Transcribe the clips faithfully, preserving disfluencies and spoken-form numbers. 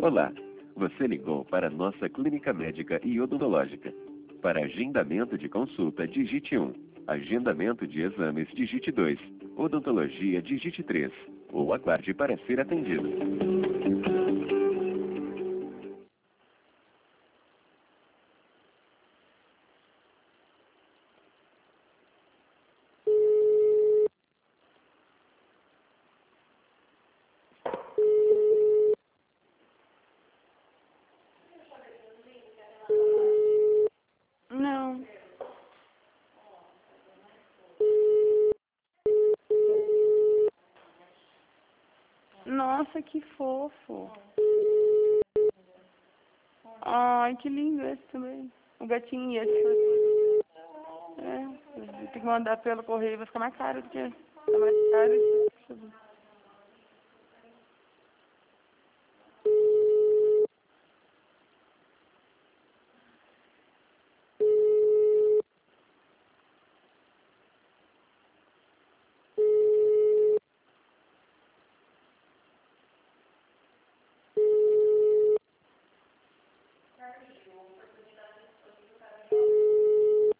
Olá, você ligou para a nossa clínica médica e odontológica. Para agendamento de consulta, digite um. Agendamento de exames, digite dois. Odontologia, digite três. Ou aguarde para ser atendido. Não. Nossa, que fofo. Ai, que lindo esse também. O gatinho e esse. É, tem que mandar pelo correio, vai ficar mais caro do que... Tá mais caro.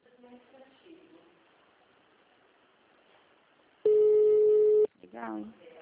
Legal, hein?